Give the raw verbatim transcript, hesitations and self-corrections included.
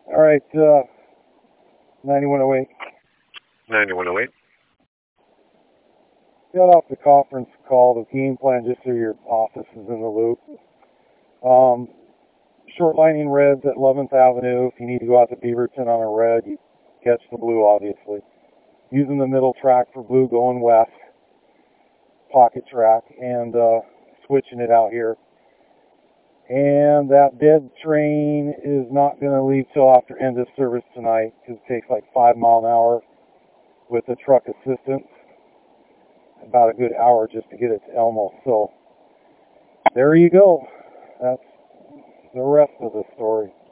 All right, uh, ninety-one oh eight. ninety-one oh eight. Got off the conference call, the game plan, just so your office is in the loop. Um, short lining reds at eleventh Avenue. If you need to go out to Beaverton on a red, you catch the blue, obviously. Using the middle track for blue going west, pocket track, and uh, switching it out here. And that dead train is not going to leave till after end of service tonight, because it takes like five mile an hour with the truck assistance. About a good hour just to get it to Elmo. So there you go. That's the rest of the story.